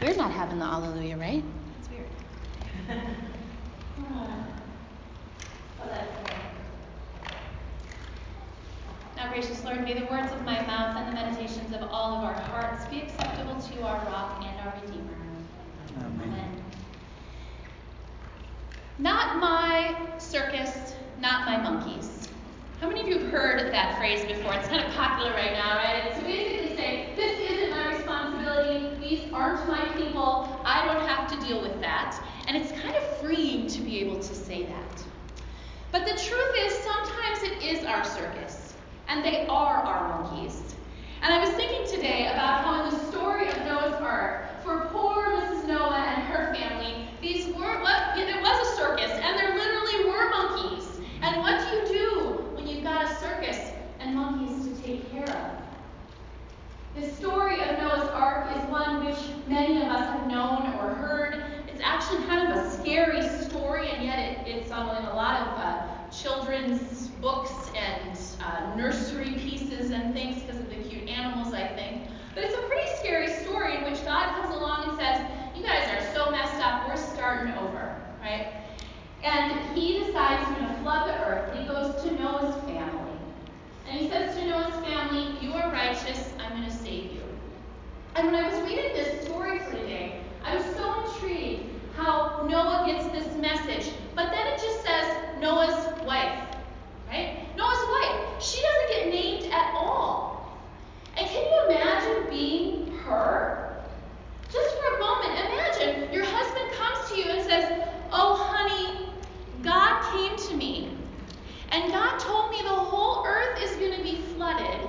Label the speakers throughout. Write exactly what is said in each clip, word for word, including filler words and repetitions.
Speaker 1: weird not having the Alleluia, right? It's weird.
Speaker 2: Now, gracious Lord, may the words of my mouth and the meditations of all of our hearts be acceptable to our rock and our Redeemer. Amen. Amen. Not my circus, not my monkeys. How many of you have heard that phrase before? It's kind of popular right now, right? It's to basically say, this isn't my responsibility, these aren't my people, I don't have to deal with that. And it's kind of freeing to be able to say that. But the truth is, sometimes it is our circus, and they are our monkeys. And I was thinking today about how in the story of Noah's Ark, for poor Missus Noah and her family, these were what it was a circus, and there literally were monkeys. And what do you do when you've got a circus and monkeys to take care of? The story of Noah's Ark is one which many of us have known or heard. It's actually kind of a scary story, and yet it, it's on in a lot of uh, children's books and uh, nursery pieces and things because of the cute animals, I think. But it's a pretty scary story in which God comes along and says, you guys are so messed up, we're starting over, right? And he decides he's going to flood the earth, and he goes to Noah's family. And he says to Noah's family, you are righteous, I'm going to save you. And when I was reading this story for today, I was so intrigued how Noah gets this message. But then it just says Noah's wife, right? Noah's wife. She doesn't get named at all. And can you imagine being her? Just for a moment, imagine your husband comes to you and says, oh, honey, God came to me. And God told me the whole earth is going to be flooded.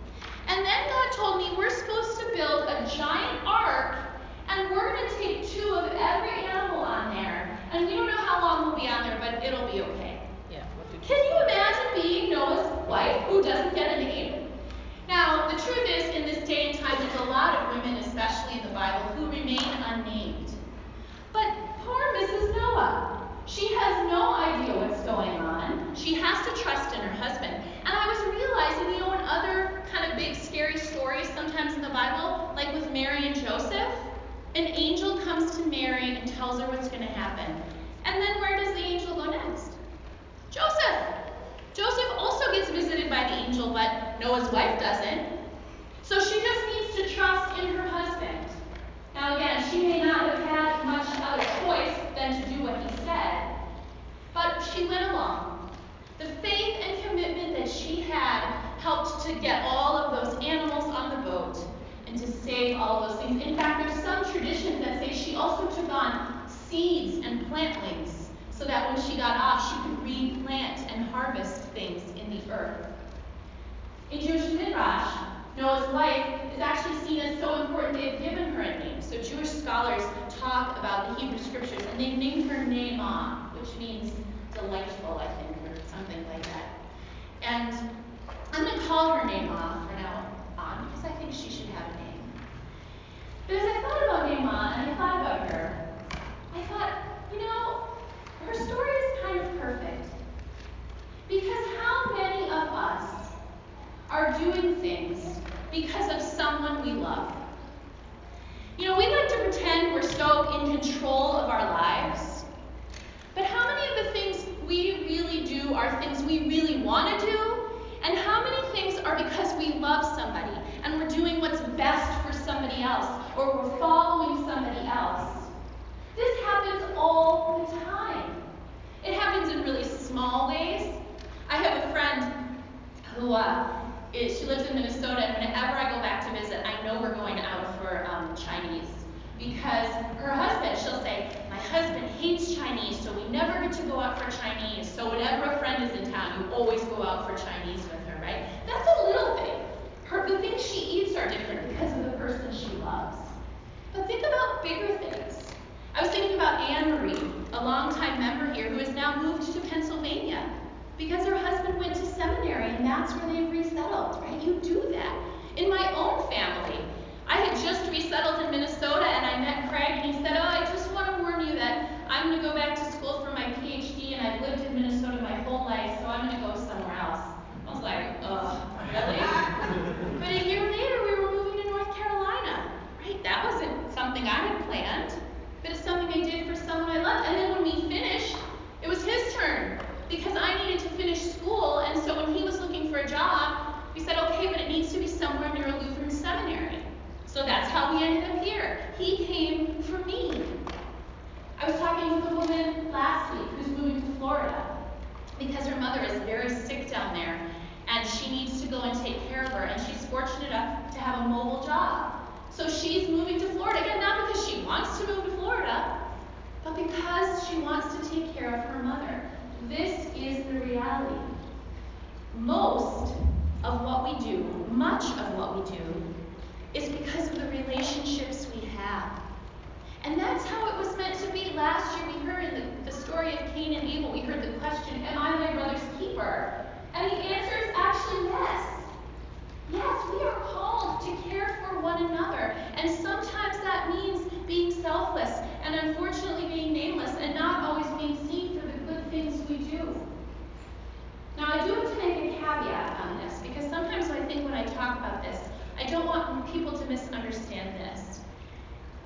Speaker 2: And then God told me we're supposed to build a giant ark, and we're going to take two of every animal on there. And we don't know how long we'll be on there, but it'll be okay.
Speaker 1: Yeah.
Speaker 2: Can you imagine being Noah's wife who doesn't get a name? Now, the truth is, in this day and time, there's a lot of women, especially in the Bible, who remain unnamed. But poor Missus Noah, she has no idea what's going on. She has to trust in her husband. And I was realizing, you know, in other kind of big scary stories sometimes in the Bible, like with Mary and Joseph, an angel comes to Mary and tells her what's going to happen. And then where does the angel go next? Joseph. Joseph also gets visited by the angel, but Noah's wife doesn't. So she just needs to trust in her husband. Now again, she may not have had much other choice than to do what he said, but she went along. The faith and commitment that she had helped to get all of those animals on the boat and to save all of those things. In fact, there's some traditions that say she also took on seeds and plantlings so that when she got off, she could replant and harvest things in the earth. In Jewish Midrash, Noah's wife is actually seen as so important they've given her a name. So Jewish scholars talk about the Hebrew scriptures, and they've named her Naamah, which means delightful, I think, or something like that. And I'm going to call her Naamah from now on because I think she should have a name. But as I thought about Naamah and I thought about her, I thought, you know, her story is kind of perfect. Because how many of us are doing things because of someone we love? You know, we like to pretend we're so in control of our lives. But how many of the things we really do are things we really want to do? And how many things are because we love somebody and we're doing what's best for somebody else, or we're following somebody else? This happens all the time. It happens in really small ways. I have a friend who uh, is, she lives in Minnesota, and whenever I go back to visit, I know we're going out for um, Chinese. Because her husband, she'll say, my husband hates Chinese, so we never get to go out for Chinese. So whenever a friend is in town, you always go out for Chinese with her, right? That's a little thing. Her, the things she eats are different because of the person she loves. But think about bigger things. I was thinking about Anne Marie, a longtime member here who has now moved to Pennsylvania because her husband went to seminary, and that's where they've resettled, right? You do that. In my own family, I had just resettled in Minnesota, and I met Craig, and he said, oh, I just want to warn you that I'm going to go back to school for my P H D, and I've lived in Minnesota my whole life, so I'm going to go somewhere else. I was like, ugh, really? But a year later, we were moving to North Carolina, right? That wasn't something I had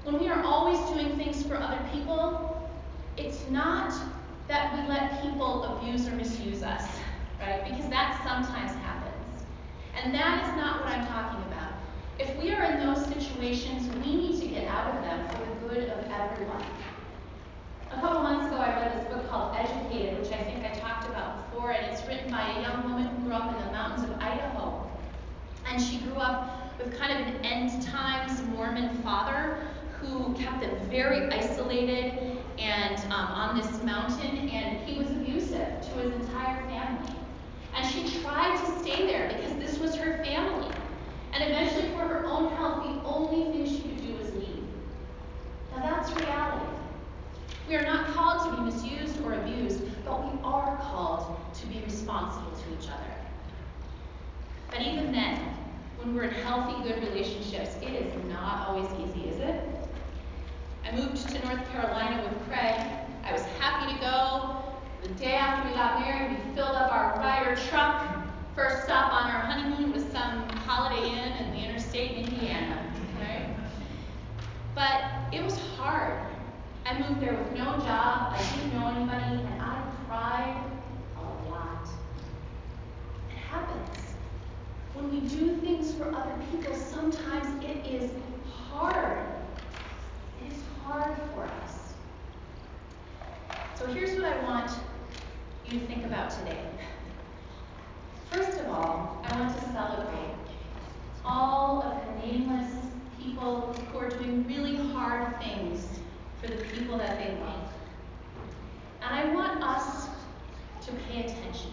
Speaker 2: when we are always doing things for other people, it's not that we let people abuse or misuse us, right? Because that sometimes happens. And that is not what I'm talking about. If we are in those situations, we need to get out of them for the good of everyone. A couple months ago, I read this book called Educated, which I think I talked about before, and it's written by a young woman who grew up in the mountains of Idaho. And she grew up with kind of an end times Mormon father who kept them very isolated and um, on this mountain, and he was abusive to his entire family. And she tried to stay there because this was her family. And eventually, for her own health, the only thing she could do was leave. Now that's reality. We are not called to be misused or abused, but we are called to be responsible to each other. But even then, when we're in healthy, good relationships, it is not always easy, is it? I moved to North Carolina with Craig. I was happy to go. The day after we got married, we filled up our Ryder truck. First stop on our honeymoon was some Holiday Inn in the interstate in Indiana, right? But it was hard. I moved there with no job, I didn't know anybody, and I cried a lot. It happens. When we do things for other people, sometimes it is hard. It is hard for us. So here's what I want you to think about today. First of all, I want to celebrate all of the nameless people who are doing really hard things for the people that they love. And I want us to pay attention.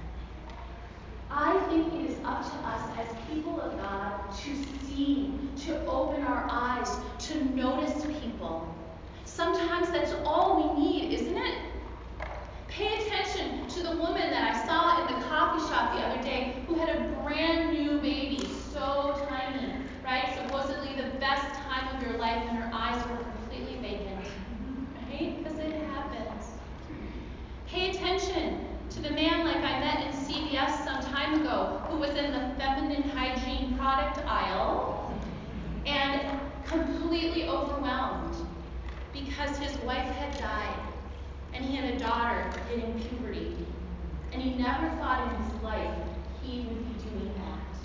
Speaker 2: I think it is up to us as people of God to see, to open our eyes, to notice people. Sometimes that's all we need, isn't it? Pay attention to the woman that I saw in the coffee shop the other day who had a brand new baby, so tiny, right? Supposedly the best time of your life, and her eyes were completely vacant, right? Because it happens. Pay attention to the man like I met in C V S some time ago who was in the feminine hygiene product aisle and completely overwhelmed because his wife had died and he had a daughter hitting puberty, and he never thought in his life he would be doing that.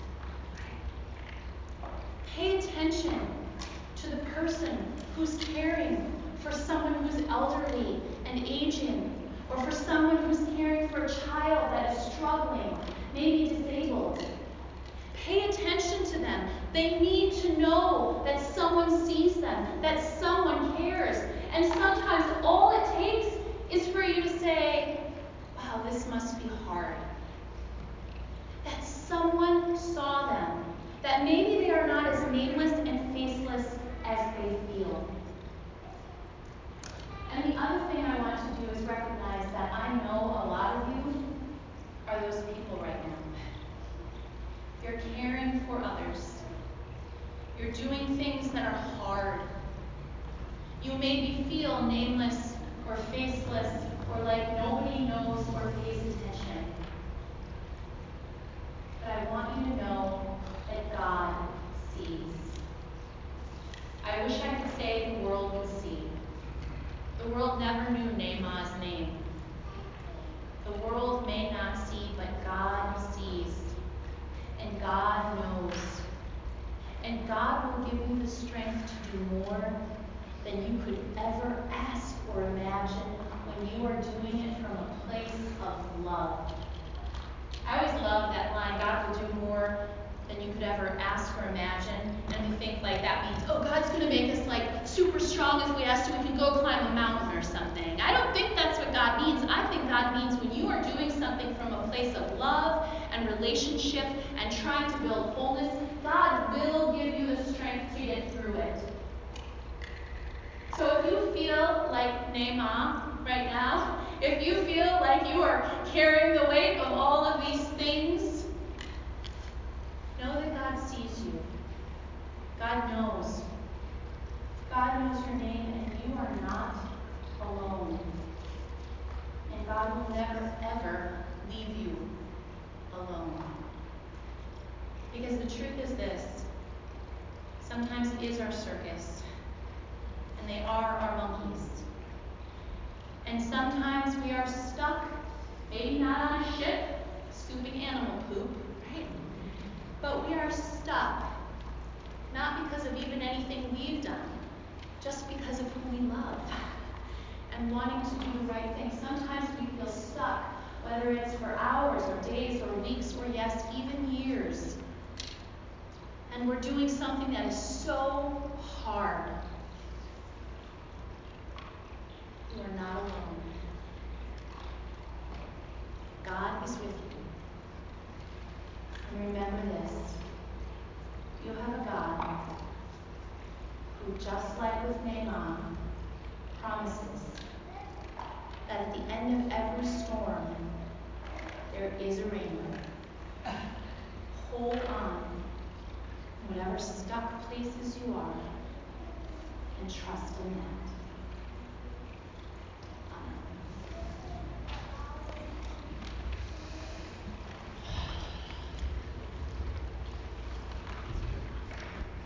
Speaker 2: Pay attention to the person who's caring for someone who's elderly and aging, or for someone who's caring for a child that is struggling, maybe disabled. Pay attention to them. They need to know that someone sees them, that someone cares. And sometimes all it takes is for you to say, wow, this must be hard. That someone saw them, that maybe they are not as nameless and faceless as they feel. And the other thing I want to do is recognize that I know a lot of you are those people right now. You're caring for others. You're doing things that are hard. You maybe feel nameless or faceless or like nobody knows or pays attention. But I want you to know that God sees. I wish I could say the world would see. The world never knew Naaman's name. The world may not see, but God sees. And God knows. And God will give you the strength to do more than you could ever ask or imagine when you are doing it from a place of love. I always love that line, God will do more than you could ever ask or imagine. And we think like that means, oh, God's going to make us like super strong if we ask him, we can go climb a mountain or something. I don't think that's what God means. I think God means when you are doing something from a place of love and relationship and trying to build wholeness, God will give you the strength to get through it. So if you feel like Naaman right now, if you feel like you are carrying the weight of all of these things, know that God sees you. God knows. God knows your name, and you are not alone. And God will never, ever leave you alone. Because the truth is this, sometimes it is our circus. we love and wanting to do the right thing. Sometimes we feel stuck, whether it's for hours or days or weeks or yes, even years. And we're doing something that is so hard. You are not alone. God is with you. And remember this. You have a God who, just like with Naaman, promises that at the end of every storm, there is a rainbow. Hold on, whatever stuck places you are, and trust in that.